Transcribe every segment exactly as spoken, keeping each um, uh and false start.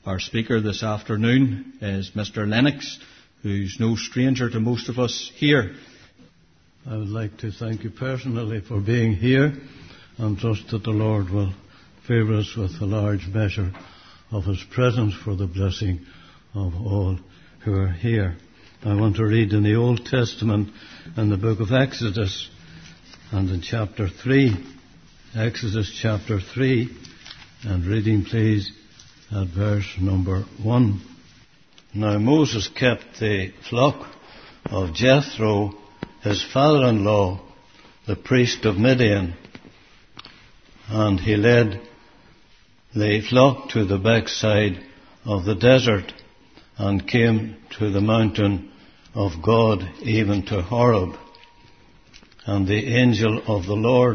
Our speaker this afternoon is Mister Lennox, who's no stranger to most of us here. I would like to thank you personally for being here and trust that the Lord will favour us with a large measure of His presence for the blessing of all who are here. I want to read in the Old Testament in the book of Exodus and in chapter three. Exodus chapter three, and reading please at verse number one. Now Moses kept the flock of Jethro, his father-in-law, the priest of Midian, and he led the flock to the backside of the desert and came to the mountain of God, even to Horeb. And the angel of the Lord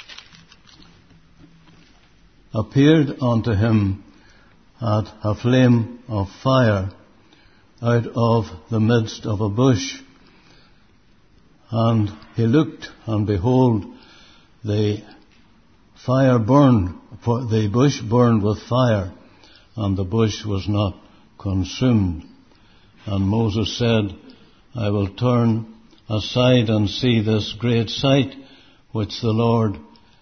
appeared unto him at a flame of fire out of the midst of a bush. And he looked, and behold, the fire burned, for the bush burned with fire, and the bush was not consumed. And Moses said, I will turn aside and see this great sight which the Lord,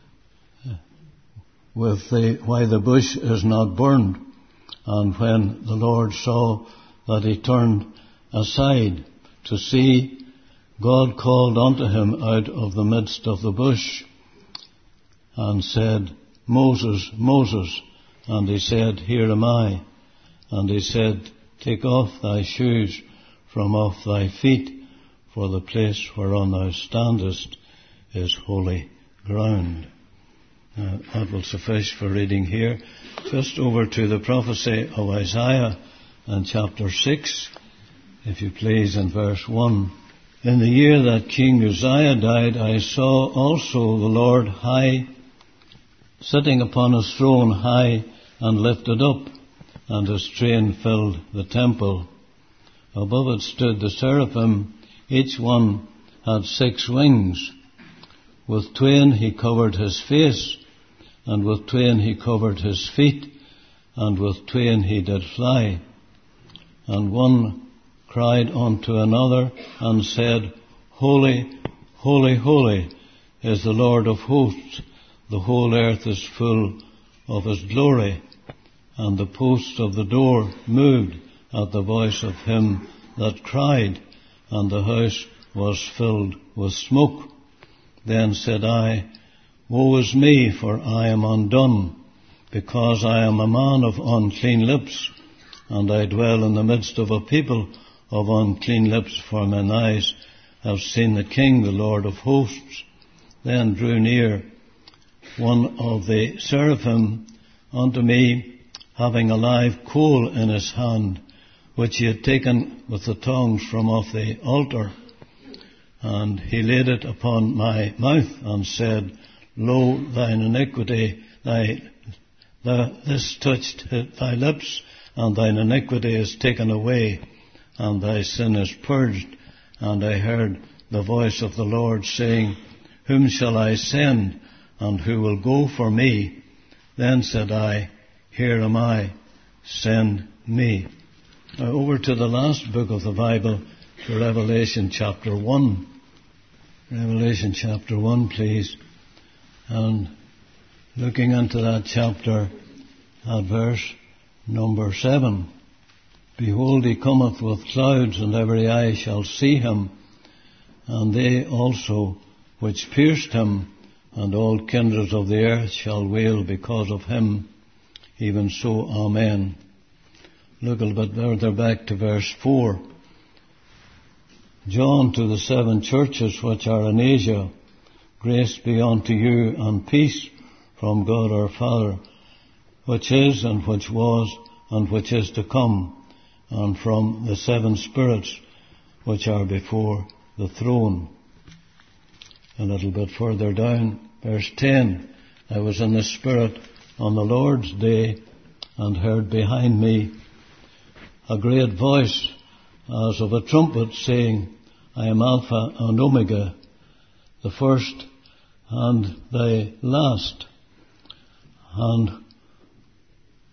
with the, why the bush is not burned. And when the Lord saw that he turned aside to see, God called unto him out of the midst of the bush and said, Moses, Moses. And he said, Here am I. And he said, Take off thy shoes from off thy feet, for the place whereon thou standest is holy ground. Uh, that will suffice for reading here. Just over to the prophecy of Isaiah and chapter six, if you please, in verse one. In the year that King Uzziah died, I saw also the Lord high, sitting upon his throne high and lifted up, and his train filled the temple. Above it stood the seraphim, each one had six wings. With twain he covered his face, and with twain he covered his feet, and with twain he did fly. And one cried unto another, and said, Holy, holy, holy is the Lord of hosts. The whole earth is full of his glory. And the posts of the door moved at the voice of him that cried, and the house was filled with smoke. Then said I, Woe is me, for I am undone, because I am a man of unclean lips, and I dwell in the midst of a people of unclean lips, for mine eyes have seen the King, the Lord of hosts. Then drew near one of the seraphim unto me, having a live coal in his hand, which he had taken with the tongs from off the altar. And he laid it upon my mouth, and said, Lo, thine iniquity, thy, thy, this touched thy lips, and thine iniquity is taken away, and thy sin is purged. And I heard the voice of the Lord saying, Whom shall I send, and who will go for me? Then said I, Here am I, send me. Now over to the last book of the Bible, to Revelation chapter one. Revelation chapter one, please. And looking into that chapter at verse number seven. Behold, he cometh with clouds, and every eye shall see him, and they also which pierced him, and all kindreds of the earth shall wail because of him. Even so, Amen. Look a little bit further back to verse four. John, to the seven churches which are in Asia, grace be unto you and peace from God our Father, which is and which was and which is to come, and from the seven spirits which are before the throne. A little bit further down, verse ten. I was in the Spirit on the Lord's day, and heard behind me a great voice as of a trumpet, saying, I am Alpha and Omega, the first and the last. And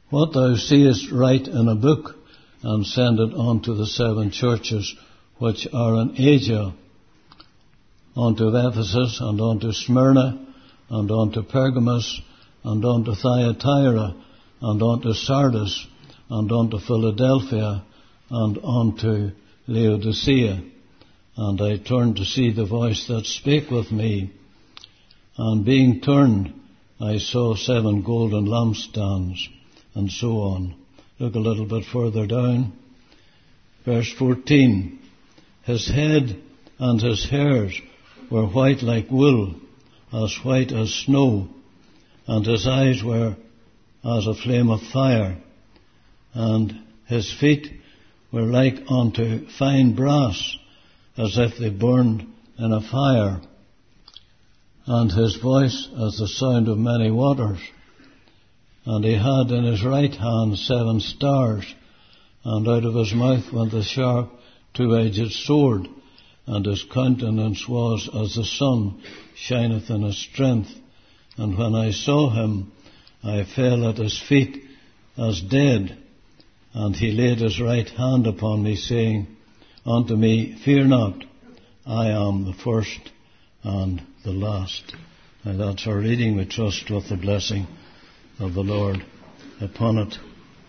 What thou seest write in a book, and send it unto the seven churches which are in Asia, unto Ephesus, and unto Smyrna, and unto Pergamos, and unto Thyatira, and unto Sardis, and unto Philadelphia, and unto Laodicea. And I turned to see the voice that spake with me, and being turned, I saw seven golden lampstands, and so on. Look a little bit further down. Verse fourteen. His head and his hairs were white like wool, as white as snow, and his eyes were as a flame of fire, and his feet were like unto fine brass, as if they burned in a fire, and his voice as the sound of many waters. And he had in his right hand seven stars, and out of his mouth went a sharp two-edged sword, and his countenance was as the sun shineth in his strength. And when I saw him, I fell at his feet as dead. And he laid his right hand upon me, saying unto me, Fear not, I am the first and the last. And that's our reading. We trust with the blessing of the Lord upon it.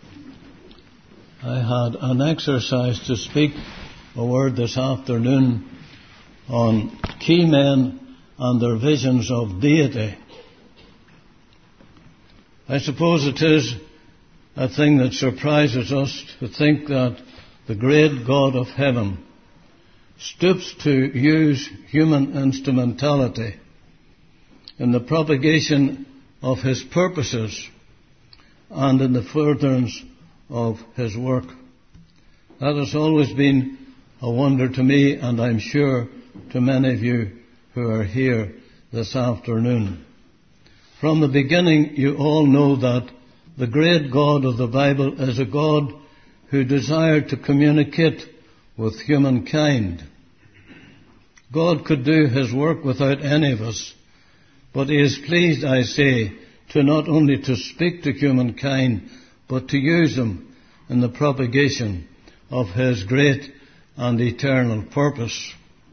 I had an exercise to speak a word this afternoon on key men and their visions of deity. I suppose it is a thing that surprises us to think that the great God of heaven stoops to use human instrumentality in the propagation of his purposes and in the furtherance of his work. That has always been a wonder to me, and I'm sure to many of you who are here this afternoon. From the beginning, you all know that the great God of the Bible is a God who desired to communicate with humankind. God could do his work without any of us, but he is pleased, I say, to not only to speak to humankind, but to use them in the propagation of his great and eternal purpose.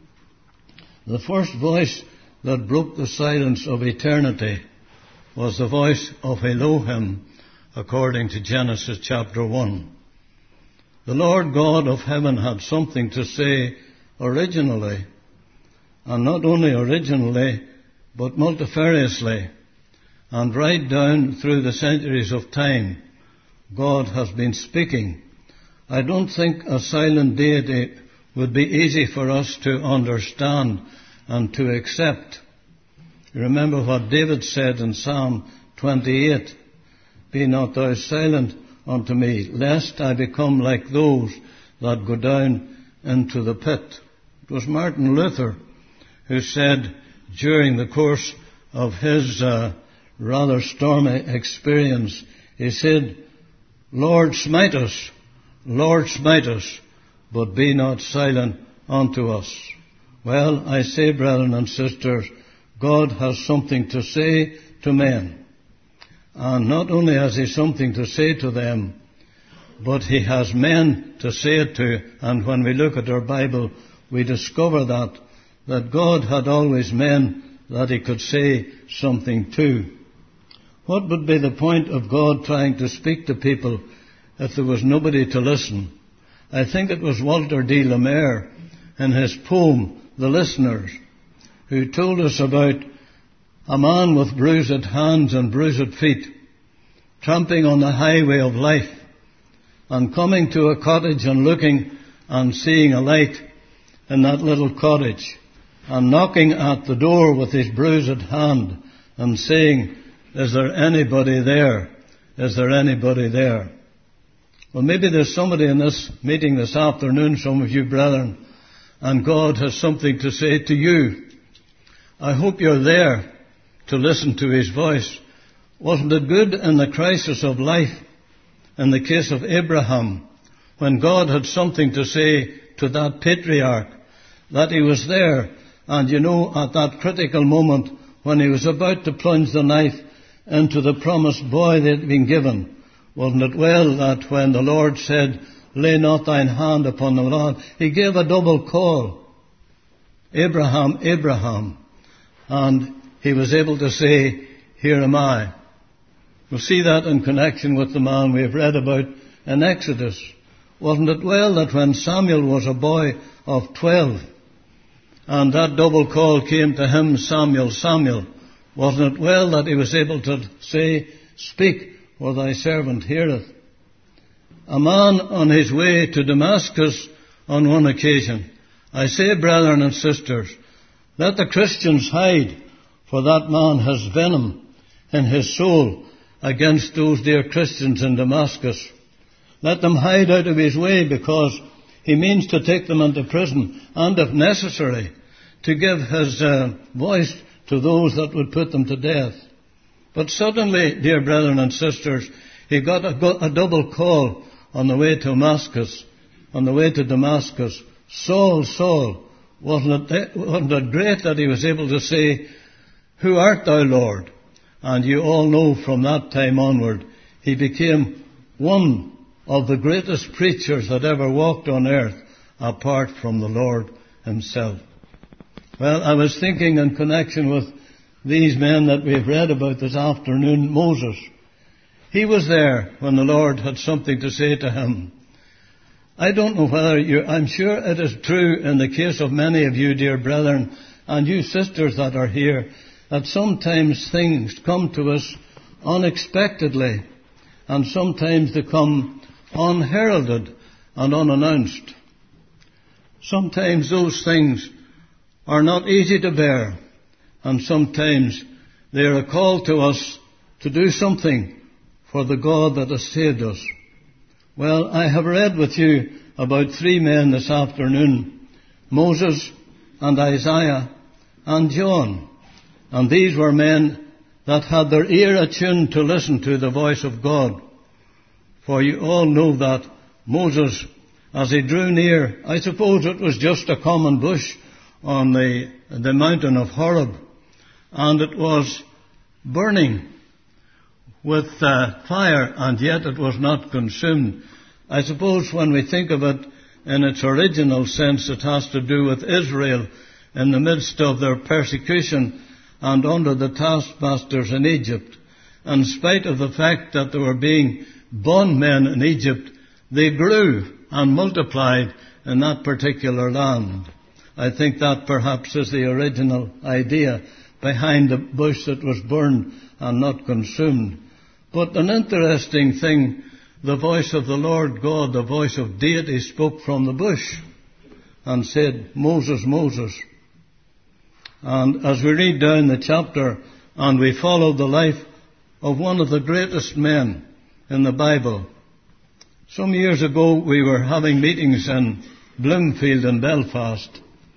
The first voice that broke the silence of eternity was the voice of Elohim, according to Genesis chapter one. The Lord God of heaven had something to say originally, and not only originally, but multifariously, and right down through the centuries of time, God has been speaking. I don't think a silent deity would be easy for us to understand and to accept. You remember what David said in Psalm twenty-eight, Be not thou silent unto me, lest I become like those that go down into the pit. It was Martin Luther who said during the course of his uh, rather stormy experience, he said, Lord, smite us, Lord, smite us, but be not silent unto us. Well, I say, brethren and sisters, God has something to say to men. And not only has he something to say to them, but he has men to say it to. And when we look at our Bible, we discover that, that God had always men that he could say something to. What would be the point of God trying to speak to people if there was nobody to listen? I think it was Walter de la Mare in his poem, The Listeners, who told us about a man with bruised hands and bruised feet, tramping on the highway of life, and coming to a cottage and looking and seeing a light in that little cottage, and knocking at the door with his bruised hand and saying, Is there anybody there? Is there anybody there? Well, maybe there's somebody in this meeting this afternoon, some of you brethren, and God has something to say to you. I hope you're there to listen to his voice. Wasn't it good in the crisis of life, in the case of Abraham, when God had something to say to that patriarch, that he was there, and you know, at that critical moment when he was about to plunge the knife into the promised boy that had been given, Wasn't it well that when the Lord said, lay not thine hand upon the lad, he gave a double call. Abraham, Abraham. And he was able to say, here am I. We'll see that in connection with the man we have read about in Exodus. Wasn't it well that when Samuel was a boy of twelve, and that double call came to him, Samuel, Samuel, wasn't it well that he was able to say, speak, for thy servant heareth? A man on his way to Damascus on one occasion. I say, brethren and sisters, let the Christians hide, for that man has venom in his soul against those dear Christians in Damascus. Let them hide out of his way, because he means to take them into prison, and if necessary, to give his uh, voice to those that would put them to death. But suddenly, dear brethren and sisters, he got a, a double call on the way to Damascus, on the way to Damascus. Saul, Saul, wasn't it, wasn't it great that he was able to say, who art thou, Lord? And you all know from that time onward, he became one of the greatest preachers that ever walked on earth, apart from the Lord himself. Well, I was thinking in connection with these men that we've read about this afternoon, Moses. He was there when the Lord had something to say to him. I don't know whether you, I'm sure it is true in the case of many of you, dear brethren, and you sisters that are here, that sometimes things come to us unexpectedly, and sometimes they come unheralded and unannounced. Sometimes those things are not easy to bear, and sometimes they are a call to us to do something for the God that has saved us. Well, I have read with you about three men this afternoon, Moses and Isaiah and John. And these were men that had their ear attuned to listen to the voice of God. For you all know that Moses, as he drew near, I suppose it was just a common bush on the, the mountain of Horeb, and it was burning with uh, fire, and yet it was not consumed. I suppose when we think of it in its original sense, it has to do with Israel in the midst of their persecution and under the taskmasters in Egypt. In spite of the fact that they were being bondmen in Egypt, they grew and multiplied in that particular land. I think that perhaps is the original idea behind the bush that was burned and not consumed. But an interesting thing, the voice of the Lord God, the voice of deity, spoke from the bush and said, Moses, Moses. And as we read down the chapter and we follow the life of one of the greatest men in the Bible. Some years ago we were having meetings in Bloomfield in Belfast.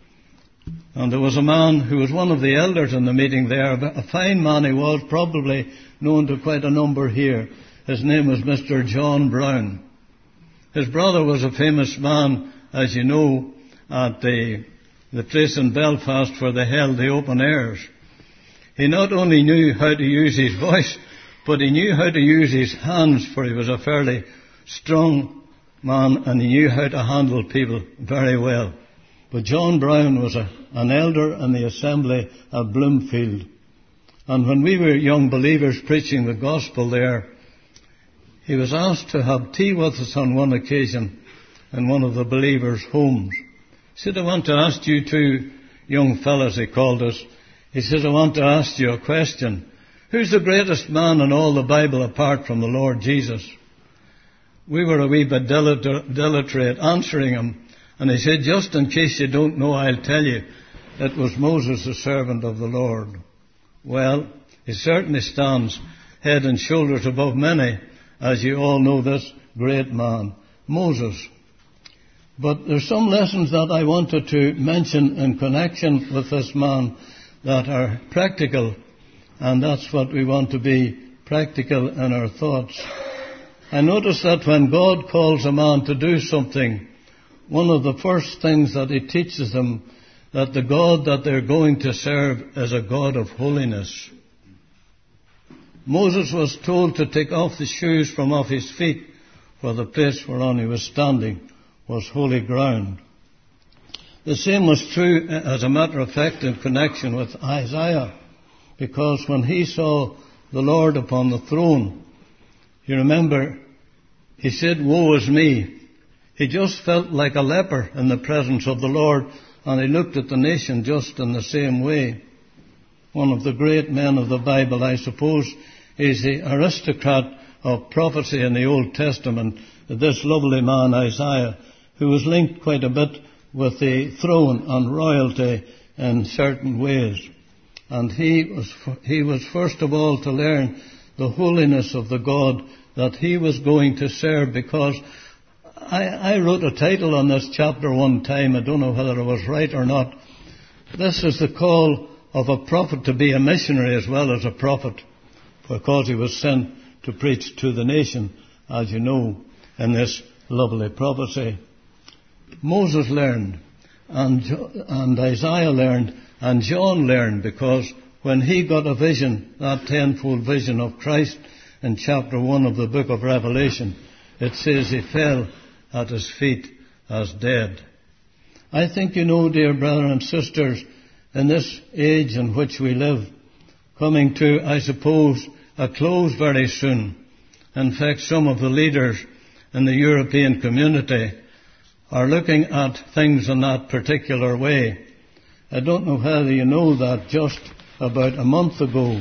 And there was a man who was one of the elders in the meeting there, a fine man he was, probably known to quite a number here. His name was Mister John Brown. His brother was a famous man, as you know, at the, the place in Belfast where they held the open airs. He not only knew how to use his voice, but he knew how to use his hands, for he was a fairly strong man and he knew how to handle people very well. But John Brown was a, an elder in the assembly at Bloomfield. And when we were young believers preaching the gospel there, he was asked to have tea with us on one occasion in one of the believers' homes. He said, I want to ask you two young fellows, he called us. He says, I want to ask you a question. Who's the greatest man in all the Bible apart from the Lord Jesus? We were a wee bit dilatory at answering him. And he said, just in case you don't know, I'll tell you, it was Moses, the servant of the Lord. Well, he certainly stands head and shoulders above many, as you all know this great man, Moses. But there's some lessons that I wanted to mention in connection with this man that are practical, and that's what we want to be, practical in our thoughts. I notice that when God calls a man to do something, one of the first things that he teaches them, that the God that they're going to serve is a God of holiness. Moses was told to take off the shoes from off his feet, for the place whereon he was standing was holy ground. The same was true, as a matter of fact, in connection with Isaiah, because when he saw the Lord upon the throne, you remember, he said, "Woe is me." He just felt like a leper in the presence of the Lord, and he looked at the nation just in the same way. One of the great men of the Bible, I suppose, is the aristocrat of prophecy in the Old Testament, this lovely man Isaiah, who was linked quite a bit with the throne and royalty in certain ways. And he was, he was first of all to learn the holiness of the God that he was going to serve, because I, I wrote a title on this chapter one time. I don't know whether it was right or not. This is the call of a prophet to be a missionary as well as a prophet, because he was sent to preach to the nation, as you know, in this lovely prophecy. Moses learned, and, and Isaiah learned, and John learned, because when he got a vision, that tenfold vision of Christ in chapter one of the book of Revelation, it says he fell at his feet as dead. I think, you know, dear brothers and sisters, in this age in which we live, coming to, I suppose, a close very soon. In fact, some of the leaders in the European community are looking at things in that particular way. I don't know whether you know that just about a month ago,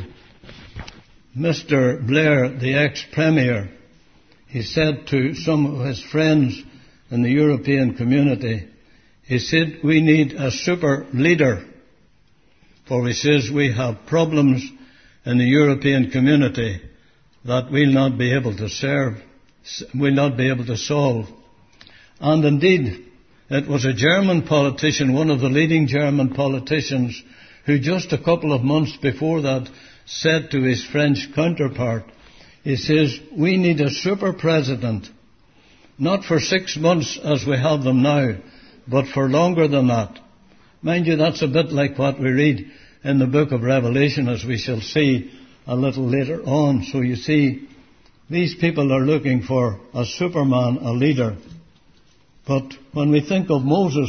Mister Blair, the ex-premier, he said to some of his friends in the European community, he said, "We need a super leader, for he says we have problems in the European community that we'll not be able to serve, we'll not be able to solve." And indeed, it was a German politician, one of the leading German politicians, who just a couple of months before that said to his French counterpart, he says, "We need a super president, not for six months as we have them now, but for longer than that." Mind you, that's a bit like what we read in the book of Revelation, as we shall see a little later on. So you see, these people are looking for a superman, a leader. But when we think of Moses,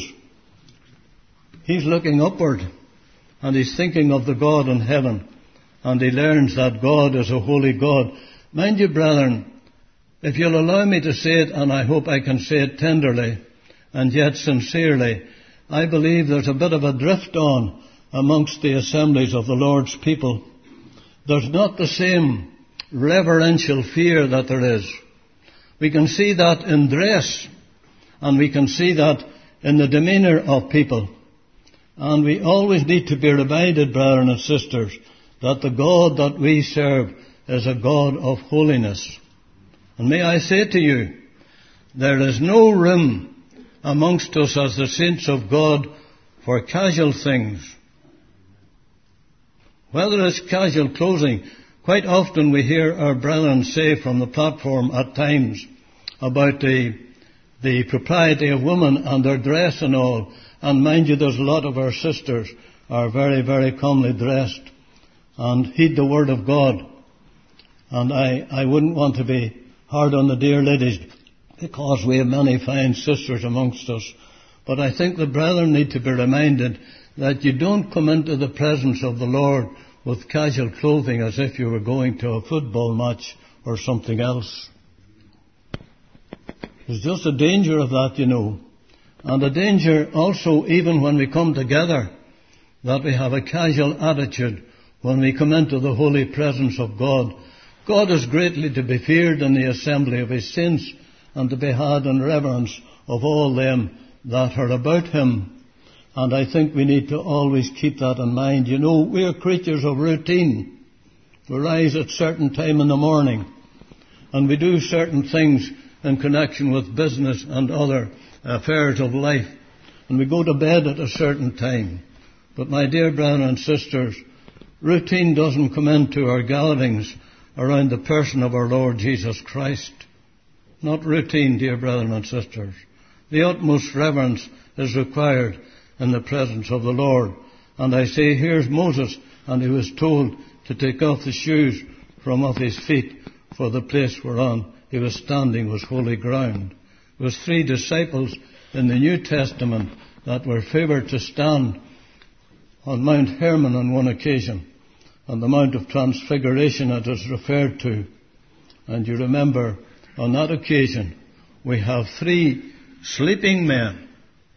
he's looking upward, and he's thinking of the God in heaven, and he learns that God is a holy God. Mind you, brethren, if you'll allow me to say it, and I hope I can say it tenderly and yet sincerely, I believe there's a bit of a drift on amongst the assemblies of the Lord's people. There's not the same reverential fear that there is. We can see that in dress, and we can see that in the demeanour of people. And we always need to be reminded, brethren and sisters, that the God that we serve is a God of holiness. And may I say to you, there is no room amongst us as the saints of God for casual things. Whether it's casual clothing, quite often we hear our brethren say from the platform at times about the, the propriety of women and their dress and all. And mind you, there's a lot of our sisters are very, very comely dressed and heed the word of God. And I, I wouldn't want to be hard on the dear ladies, because we have many fine sisters amongst us. But I think the brethren need to be reminded that you don't come into the presence of the Lord with casual clothing as if you were going to a football match or something else. There's just a danger of that, you know. And a danger also, even when we come together, that we have a casual attitude when we come into the holy presence of God. God is greatly to be feared in the assembly of his saints, and to be had in reverence of all them that are about him. And I think we need to always keep that in mind. You know, we are creatures of routine. We rise at a certain time in the morning, and we do certain things in connection with business and other affairs of life, and we go to bed at a certain time. But my dear brothers and sisters, routine doesn't come into our gatherings around the person of our Lord Jesus Christ. Not routine, dear brethren and sisters. The utmost reverence is required in the presence of the Lord. And I say, here's Moses, and he was told to take off the shoes from off his feet, for the place whereon he was standing was holy ground. There was three disciples in the New Testament that were favoured to stand on Mount Hermon on one occasion, on the Mount of Transfiguration it is referred to. And you remember, on that occasion, we have three sleeping men,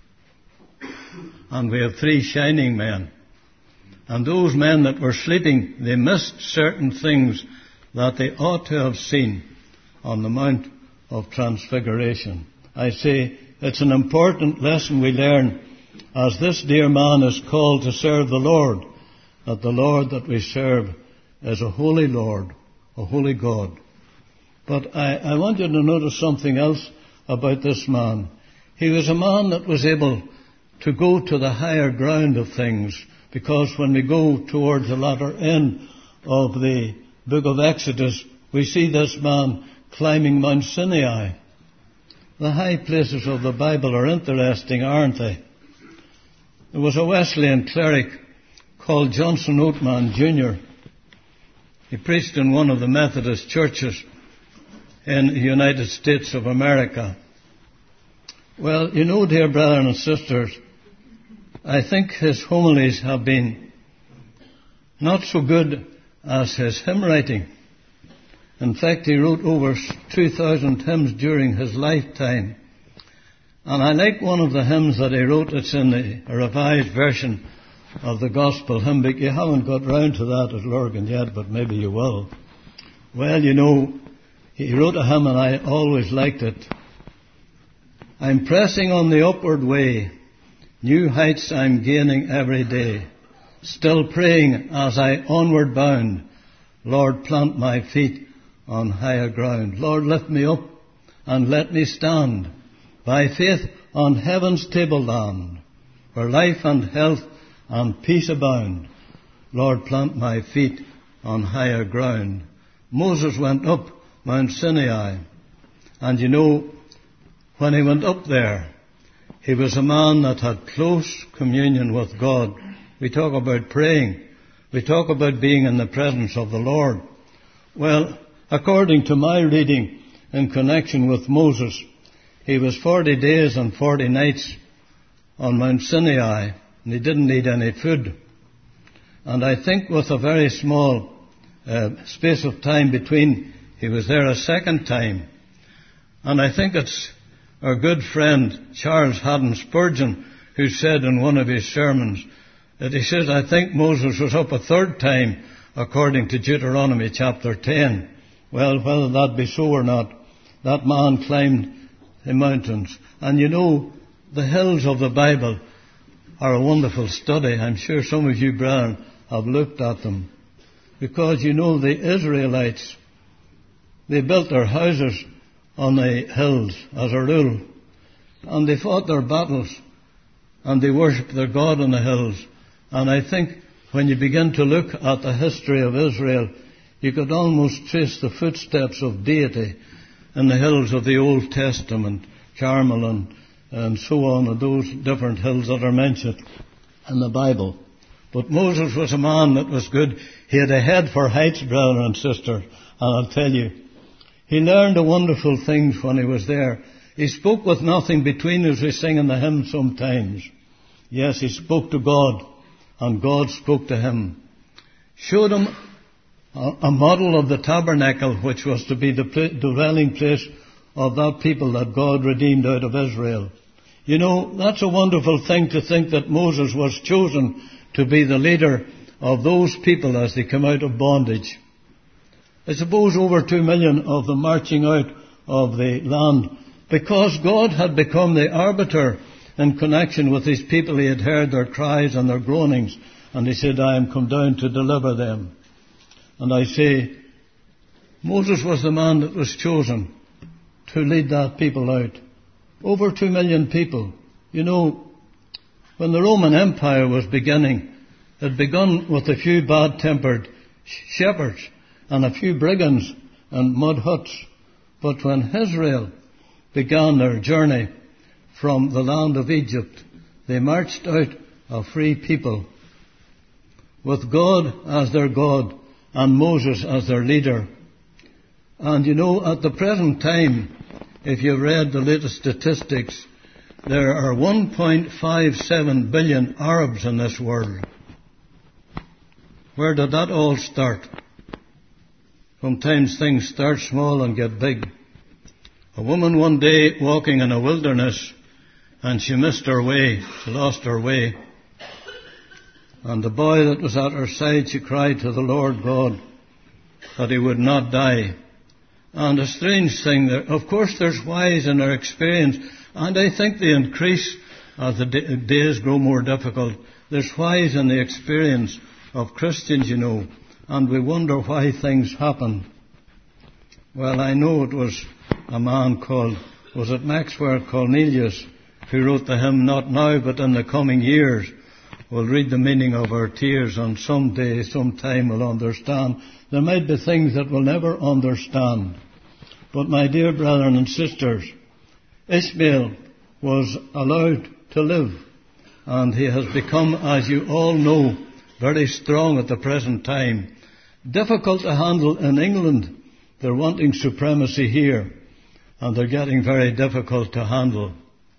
and we have three shining men. And those men that were sleeping, they missed certain things that they ought to have seen on the Mount of Transfiguration. I say, it's an important lesson we learn as this dear man is called to serve the Lord, that the Lord that we serve is a holy Lord, a holy God. But I, I want you to notice something else about this man. He was a man that was able to go to the higher ground of things, because when we go towards the latter end of the book of Exodus, we see this man climbing Mount Sinai. The high places of the Bible are interesting, aren't they? There was a Wesleyan cleric called Johnson Oatman Junior He preached in one of the Methodist churches in the United States of America. Well, you know, dear brothers and sisters, I think his homilies have been not so good as his hymn writing. In fact, he wrote over two thousand hymns during his lifetime. And I like one of the hymns that he wrote. It's in the revised version of the Gospel Hymn Book. You haven't got round to that at Lurgan yet, but maybe you will. Well, you know, he wrote a hymn and I always liked it. I'm pressing on the upward way. New heights I'm gaining every day. Still praying as I onward bound. Lord, plant my feet on higher ground. Lord, lift me up and let me stand by faith on heaven's tableland, where life and health and peace abound. Lord, plant my feet on higher ground. Moses went up Mount Sinai, and you know, when he went up there, he was a man that had close communion with God. We talk about praying. We talk about being in the presence of the Lord. Well, according to my reading in connection with Moses, he was forty days and forty nights on Mount Sinai, and he didn't need any food. And I think with a very small uh, space of time between, he was there a second time. And I think it's our good friend Charles Haddon Spurgeon who said in one of his sermons that he says, I think Moses was up a third time according to Deuteronomy chapter ten. Well, whether that be so or not, that man climbed the mountains. And you know, the hills of the Bible are a wonderful study. I'm sure some of you, brethren, have looked at them. Because you know, the Israelites, they built their houses on the hills as a rule. And they fought their battles. And they worshipped their God on the hills. And I think when you begin to look at the history of Israel, you could almost trace the footsteps of deity in the hills of the Old Testament, Carmel and, and so on, and those different hills that are mentioned in the Bible. But Moses was a man that was good. He had a head for heights, brother and sister, and I'll tell you, he learned a wonderful things when he was there. He spoke with nothing between, as we sing in the hymn sometimes. Yes, he spoke to God, and God spoke to him. Showed him a model of the tabernacle, which was to be the dwelling place of that people that God redeemed out of Israel. You know, that's a wonderful thing to think that Moses was chosen to be the leader of those people as they come out of bondage. I suppose over two million of them marching out of the land, because God had become the arbiter in connection with his people. He had heard their cries and their groanings, and he said, I am come down to deliver them. And I say, Moses was the man that was chosen to lead that people out. Over two million people. You know, when the Roman Empire was beginning, it had begun with a few bad-tempered shepherds and a few brigands and mud huts. But when Israel began their journey from the land of Egypt, they marched out a free people with God as their God and Moses as their leader. And you know, at the present time, if you read the latest statistics, there are one point five seven billion Arabs in this world. Where did that all start? Sometimes things start small and get big. A woman one day walking in a wilderness, and she missed her way, she lost her way. And the boy that was at her side, she cried to the Lord God that he would not die. And a strange thing, there, of course there's wise in their experience, and I think they increase as the days grow more difficult. There's wise in the experience of Christians, you know, and we wonder why things happen. Well, I know it was a man called, was it Maxwell Cornelius, who wrote the hymn, Not Now, but in the Coming Years. We'll read the meaning of our tears, and someday, sometime we'll understand. There might be things that we'll never understand. But my dear brethren and sisters, Ishmael was allowed to live, and he has become, as you all know, very strong at the present time. Difficult to handle in England. They're wanting supremacy here, and they're getting very difficult to handle.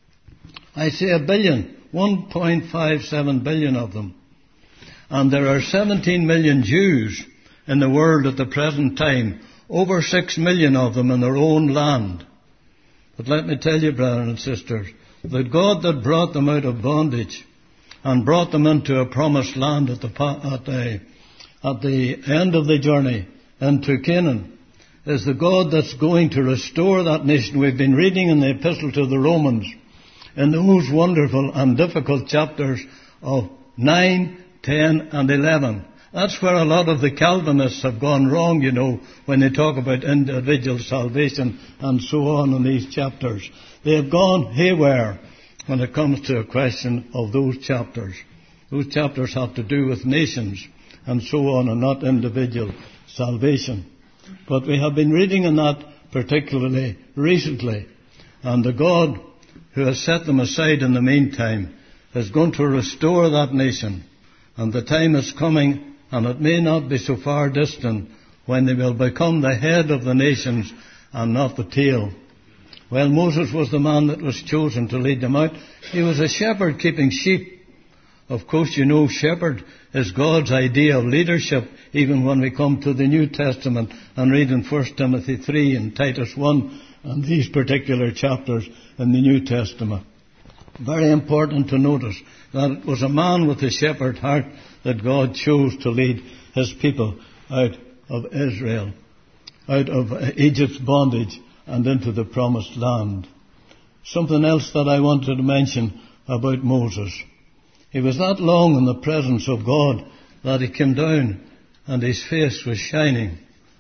I say a billion, one point five seven billion of them. And there are seventeen million Jews in the world at the present time, over six million of them in their own land. But let me tell you, brethren and sisters, that God that brought them out of bondage and brought them into a promised land at the, at the, at the end of the journey into Canaan is the God that's going to restore that nation. We've been reading in the Epistle to the Romans in those wonderful and difficult chapters of nine, ten and eleven. That's where a lot of the Calvinists have gone wrong, you know, when they talk about individual salvation and so on in these chapters. They have gone haywire when it comes to a question of those chapters. Those chapters have to do with nations and so on, and not individual salvation. But we have been reading in that particularly recently, and the God who has set them aside in the meantime is going to restore that nation. And the time is coming, and it may not be so far distant, when they will become the head of the nations and not the tail. Well, Moses was the man that was chosen to lead them out. He was a shepherd keeping sheep. Of course, you know, shepherd is God's idea of leadership, even when we come to the New Testament and read in First Timothy three and Titus one and these particular chapters in the New Testament. Very important to notice that it was a man with a shepherd heart that God chose to lead his people out of Israel, out of Egypt's bondage and into the promised land. Something else that I wanted to mention about Moses. He was that long in the presence of God that he came down and his face was shining.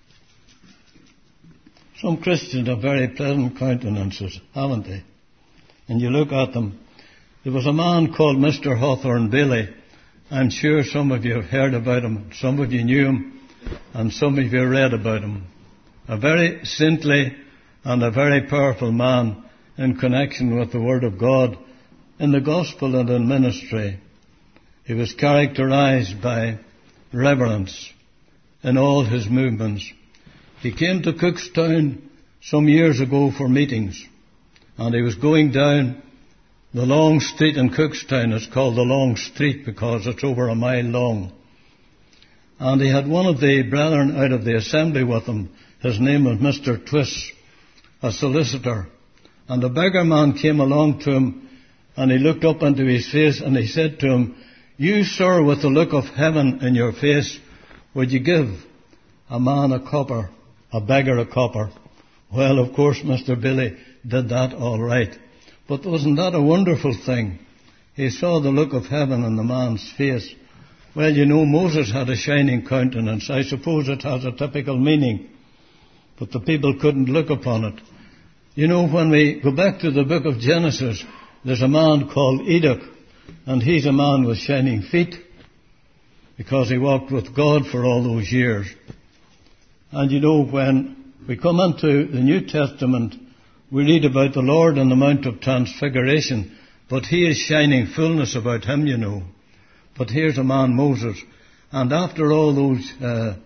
Some Christians have very pleasant countenances, haven't they? And you look at them. There was a man called Mister Hawthorne Bailey. I'm sure some of you have heard about him, some of you knew him, and some of you read about him. A very saintly and a very powerful man in connection with the Word of God, in the gospel and in ministry. He was characterized by reverence in all his movements. He came to Cookstown some years ago for meetings, and he was going down the long street in Cookstown. It's called the Long Street because it's over a mile long. And he had one of the brethren out of the assembly with him. His name was Mister Twist, a solicitor. And a beggar man came along to him, and he looked up into his face and he said to him, "You, sir, with the look of heaven in your face, would you give a man a copper, a beggar a copper?" Well, of course, Mister Billy did that all right. But wasn't that a wonderful thing? He saw the look of heaven in the man's face. Well, you know, Moses had a shining countenance. I suppose it has a typical meaning. But the people couldn't look upon it. You know, when we go back to the book of Genesis, there's a man called Enoch, and he's a man with shining feet because he walked with God for all those years. And you know, when we come into the New Testament, we read about the Lord on the Mount of Transfiguration, but he is shining fullness about him, you know. But here's a man, Moses, and after all those uh,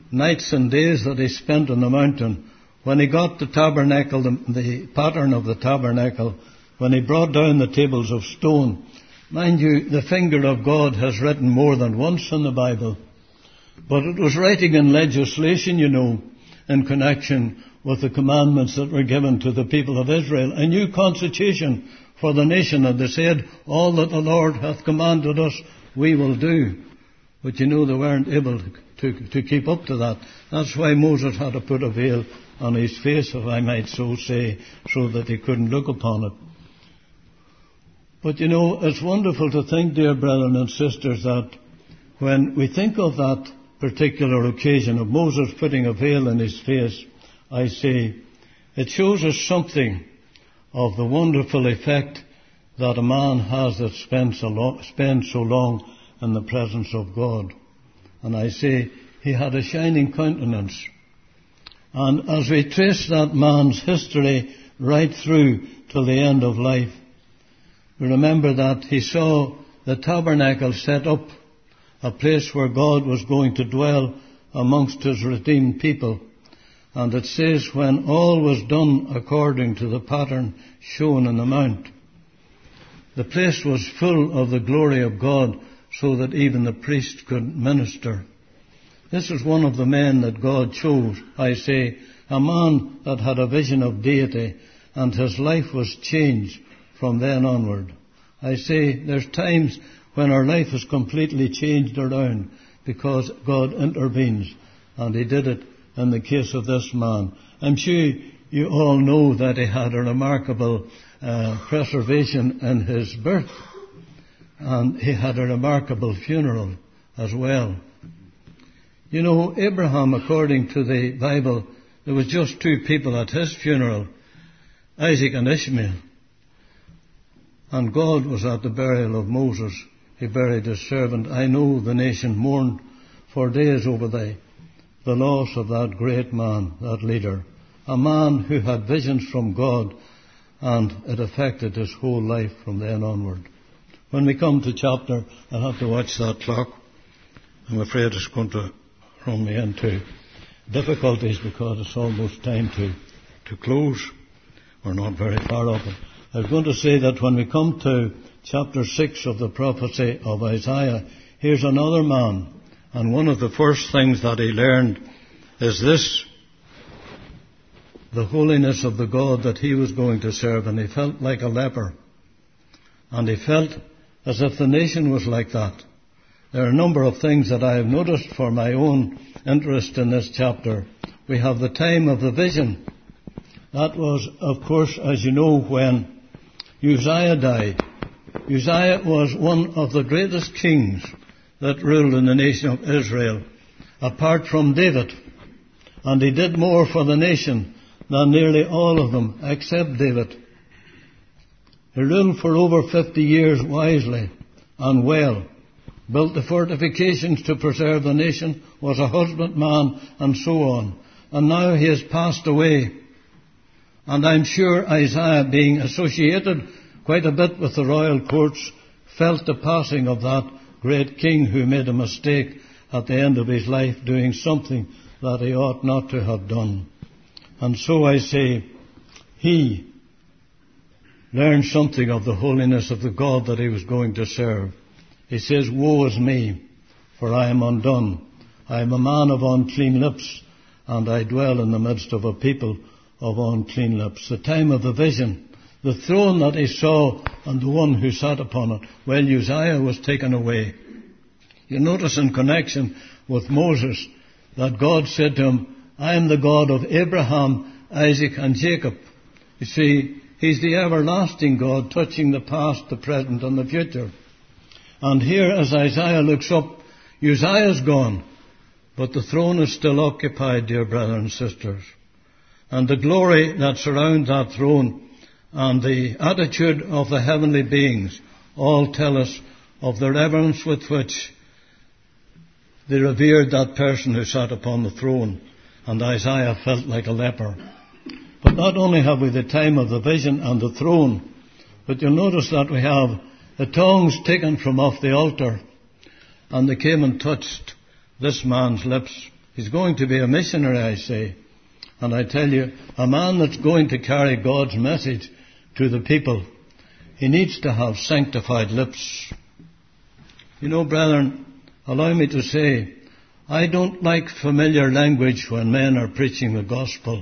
nights and days that he spent on the mountain, when he got the tabernacle, the, the pattern of the tabernacle, when he brought down the tables of stone. Mind you, the finger of God has written more than once in the Bible. But it was writing in legislation, you know, in connection with the commandments that were given to the people of Israel. A new constitution for the nation, and they said, all that the Lord hath commanded us, we will do. But you know, they weren't able to, to, to keep up to that. That's why Moses had to put a veil on his face, if I might so say, so that he couldn't look upon it. But you know, it's wonderful to think, dear brethren and sisters, that when we think of that particular occasion of Moses putting a veil in his face, I say, it shows us something of the wonderful effect that a man has that spends so long, spends so long in the presence of God. And I say, he had a shining countenance. And as we trace that man's history right through till the end of life, we remember that he saw the tabernacle set up, a place where God was going to dwell amongst his redeemed people. And it says, when all was done according to the pattern shown in the mount, the place was full of the glory of God, so that even the priest could minister. This is one of the men that God chose, I say, a man that had a vision of deity, and his life was changed from then onward. I say, there's times when our life is completely changed around because God intervenes, and he did it in the case of this man. I'm sure you all know that he had a remarkable uh, preservation in his birth, and he had a remarkable funeral as well. You know, Abraham, according to the Bible, there was just two people at his funeral, Isaac and Ishmael. And God was at the burial of Moses. He buried his servant. I know the nation mourned for days over the, the loss of that great man, that leader, a man who had visions from God, and it affected his whole life from then onward. When we come to chapter, I'll have to watch that clock. I'm afraid it's going to run me into difficulties because it's almost time to, to close. We're not very far off it. I was going to say that when we come to chapter six of the prophecy of Isaiah, here's another man, and one of the first things that he learned is this: the holiness of the God that he was going to serve, and he felt like a leper. And he felt as if the nation was like that. There are a number of things that I have noticed for my own interest in this chapter. We have the time of the vision. That was, of course, as you know, when Uzziah died. Uzziah was one of the greatest kings that ruled in the nation of Israel, apart from David. And he did more for the nation than nearly all of them, except David. He ruled for over fifty years wisely and well, built the fortifications to preserve the nation, was a husbandman, and so on. And now he has passed away. And I'm sure Isaiah, being associated quite a bit with the royal courts, felt the passing of that great king who made a mistake at the end of his life, doing something that he ought not to have done. And so I say, he learned something of the holiness of the God that he was going to serve. He says, woe is me, for I am undone. I am a man of unclean lips, and I dwell in the midst of a people of unclean lips. The time of the vision, the throne that he saw and the one who sat upon it. Well, Uzziah was taken away. You notice in connection with Moses that God said to him, I am the God of Abraham, Isaac and Jacob. You see, he's the everlasting God, touching the past, the present and the future. And here, as Isaiah looks up, Uzziah's gone, but the throne is still occupied, dear brothers and sisters. And the glory that surrounds that throne and the attitude of the heavenly beings all tell us of the reverence with which they revered that person who sat upon the throne. And Isaiah felt like a leper. But not only have we the time of the vision and the throne, but you'll notice that we have the tongues taken from off the altar, and they came and touched this man's lips. He's going to be a missionary, I say. And I tell you, a man that's going to carry God's message to the people, he needs to have sanctified lips. You know, brethren, allow me to say, I don't like familiar language when men are preaching the gospel.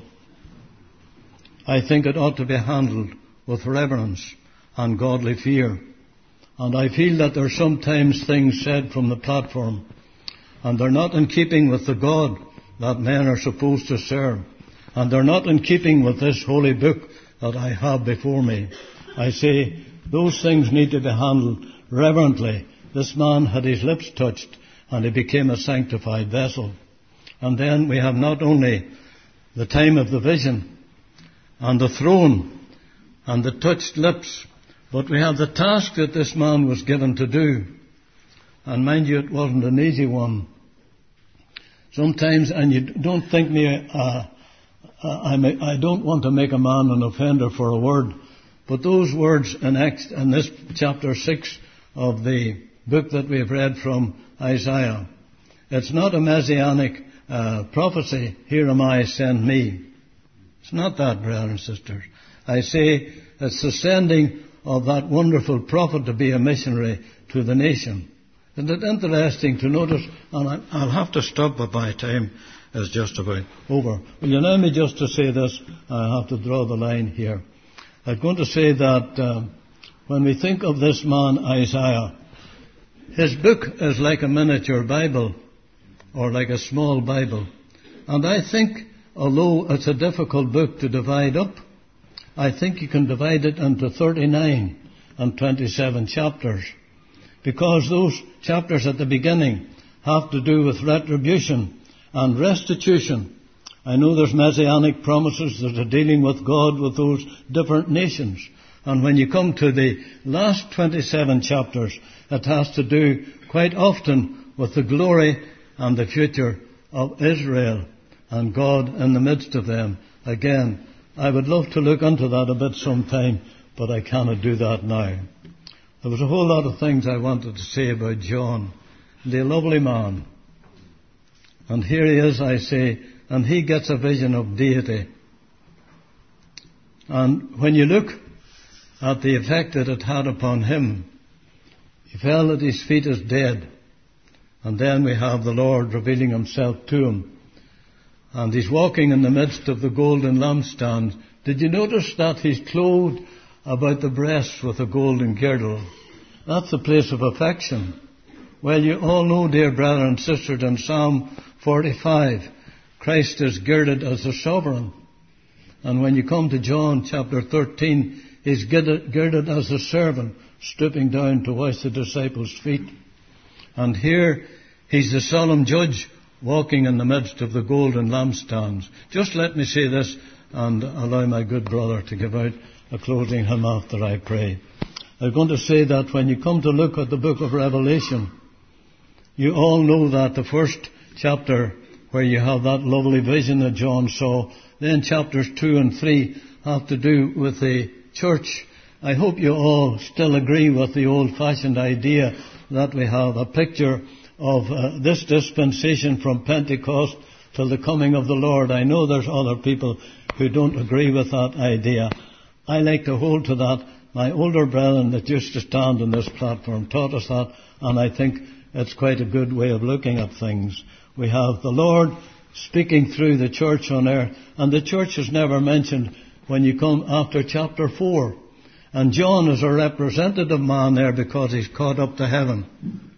I think it ought to be handled with reverence and godly fear. And I feel that there are sometimes things said from the platform, and they're not in keeping with the God that men are supposed to serve. And they're not in keeping with this holy book that I have before me. I say those things need to be handled reverently. This man had his lips touched, and he became a sanctified vessel. And then we have not only the time of the vision and the throne and the touched lips, but we have the task that this man was given to do. And mind you, it wasn't an easy one. Sometimes, and you don't think me, uh, I, may, I don't want to make a man an offender for a word, but those words in, Acts, in this chapter six of the book that we've read from Isaiah, it's not a messianic uh, prophecy, here am I, send me. It's not that, brothers and sisters. I say it's the sending of that wonderful prophet to be a missionary to the nation. Isn't it interesting to notice, and I, I'll have to stop, but my time is just about over. Will you allow me just to say this? I have to draw the line here. I'm going to say that uh, when we think of this man, Isaiah, his book is like a miniature Bible, or like a small Bible. And I think, although it's a difficult book to divide up, I think you can divide it into thirty-nine and twenty-seven chapters. Because those chapters at the beginning have to do with retribution and restitution. I know there's messianic promises that are dealing with God with those different nations. And when you come to the last twenty-seven chapters, it has to do quite often with the glory and the future of Israel and God in the midst of them. Again, I would love to look into that a bit sometime, but I cannot do that now. There was a whole lot of things I wanted to say about John, the lovely man. And here he is, I say, and he gets a vision of deity. And when you look at the effect that it had upon him, he fell at his feet as dead. And then we have the Lord revealing himself to him. And he's walking in the midst of the golden lampstand. Did you notice that he's clothed about the breast with a golden girdle? That's the place of affection. Well, you all know, dear brother and sisters, in Psalm forty-five, Christ is girded as a sovereign. And when you come to John chapter thirteen, he's girded, girded as a servant, stooping down to wash the disciples' feet. And here, he's the solemn judge, walking in the midst of the golden lampstands. Just let me say this, and allow my good brother to give out a closing hymn after I pray. I'm going to say that when you come to look at the book of Revelation, you all know that the first chapter, where you have that lovely vision that John saw, then chapters two and three have to do with the church. I hope you all still agree with the old-fashioned idea that we have a picture of uh, this dispensation from Pentecost till the coming of the Lord. I know there's other people who don't agree with that idea. I like to hold to that. My older brethren that used to stand on this platform taught us that, and I think it's quite a good way of looking at things. We have the Lord speaking through the church on earth, and the church is never mentioned when you come after chapter four. And John is a representative man there because he's caught up to heaven.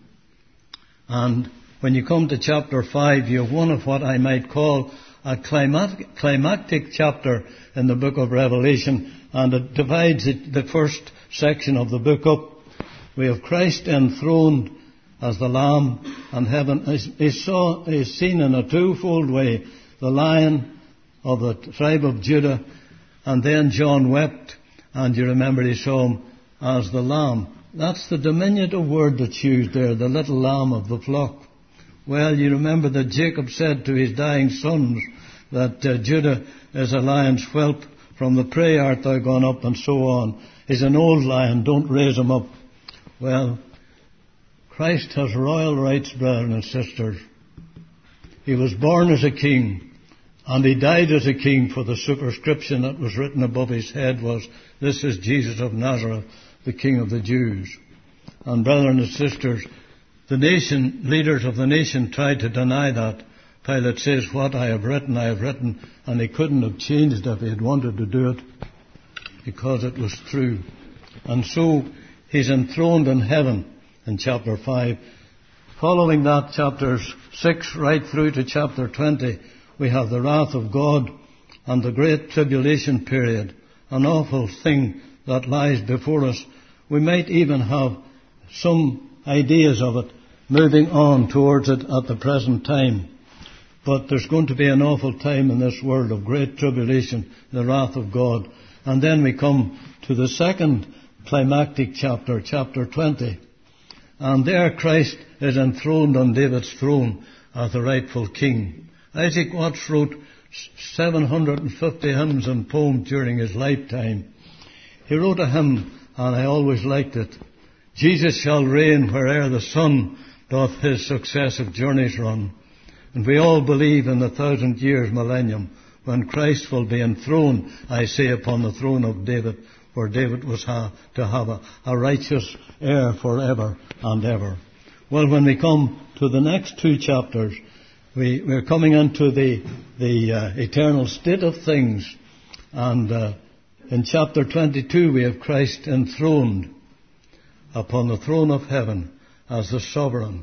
And when you come to chapter five, you have one of what I might call a climactic, climactic chapter in the book of Revelation, and it divides it, the first section of the book up. We have Christ enthroned as the Lamb, and heaven is, is, saw, is seen in a twofold way. The Lion of the tribe of Judah, and then John wept, and you remember he saw him as the Lamb. That's the diminutive word that's used there, the little lamb of the flock. Well, you remember that Jacob said to his dying sons that uh, Judah is a lion's whelp, from the prey art thou gone up, and so on. He's an old lion, don't raise him up. Well, Christ has royal rights, brothers and sisters. He was born as a king, and he died as a king, for the superscription that was written above his head was, "This is Jesus of Nazareth, the King of the Jews." And brethren and sisters, the nation, leaders of the nation tried to deny that. Pilate says, "What I have written, I have written," and he couldn't have changed if he had wanted to do it, because it was true. And so he's enthroned in heaven in chapter five. Following that, chapters six right through to chapter twenty, we have the wrath of God and the great tribulation period, an awful thing that lies before us. We might even have some ideas of it moving on towards it at the present time. But there's going to be an awful time in this world of great tribulation, the wrath of God. And then we come to the second climactic chapter, chapter twenty. And there Christ is enthroned on David's throne as the rightful king. Isaac Watts wrote seven hundred fifty hymns and poems during his lifetime. He wrote a hymn, and I always liked it. "Jesus shall reign where'er the sun doth his successive journeys run." And we all believe in the thousand years millennium, when Christ will be enthroned, I say, upon the throne of David, where David was ha- to have a, a righteous heir forever and ever. Well, when we come to the next two chapters, we, we're coming into the, the uh, eternal state of things. And uh, in chapter twenty-two, we have Christ enthroned upon the throne of heaven as the sovereign.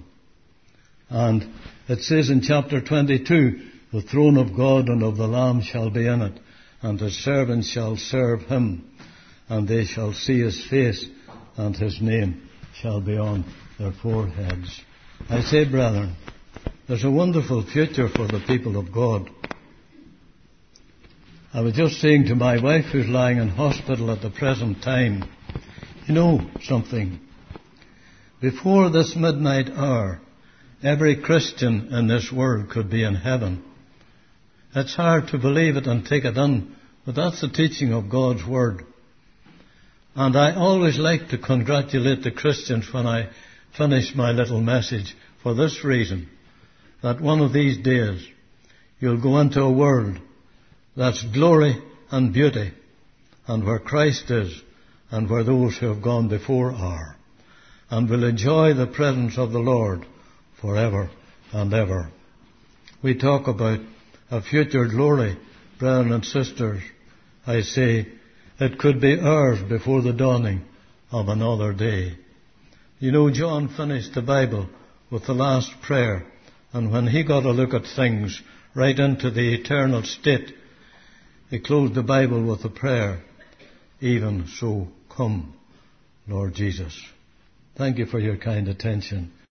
And it says in chapter twenty-two, "The throne of God and of the Lamb shall be in it, and his servants shall serve him, and they shall see his face, and his name shall be on their foreheads." I say, brethren, there's a wonderful future for the people of God. I was just saying to my wife, who's lying in hospital at the present time, you know something? Before this midnight hour, every Christian in this world could be in heaven. It's hard to believe it and take it in, but that's the teaching of God's Word. And I always like to congratulate the Christians when I finish my little message for this reason, that one of these days you'll go into a world that's glory and beauty, and where Christ is, and where those who have gone before are, and will enjoy the presence of the Lord forever and ever. We talk about a future glory, brethren and sisters. I say, it could be ours before the dawning of another day. You know, John finished the Bible with the last prayer, and when he got a look at things right into the eternal state, he closed the Bible with a prayer, "Even so, come, Lord Jesus." Thank you for your kind attention.